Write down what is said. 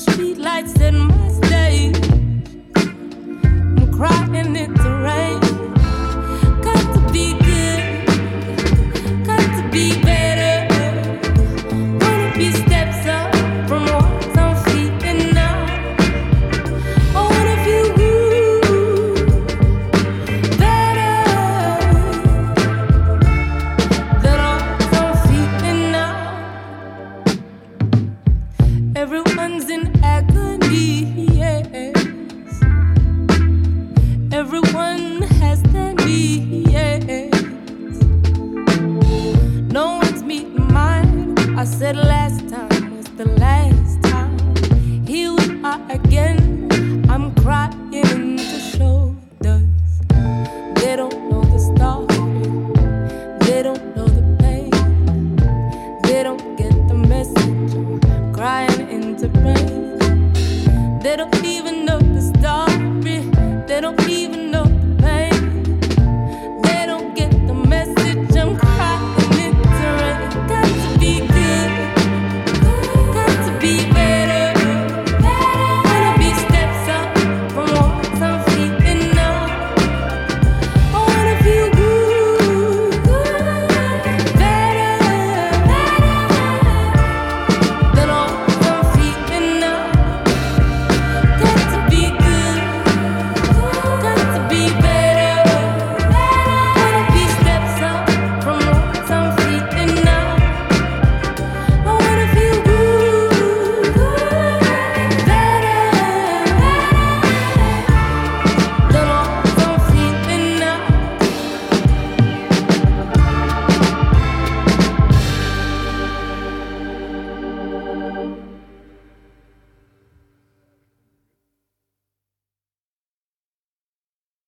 streetlights in my state. I'm crying it to rain. Got to be good, got to be better. Wanna be steps up from what I'm feeling now. I wanna feel better than what I'm feeling now. Everyone's in agony, yes. Everyone has their needs. No one's meeting mine. I said last time was the last time. Here we are again. I'm crying into shoulders. They don't know the story. They don't know the pain. They don't get the message. I'm crying into rain. They don't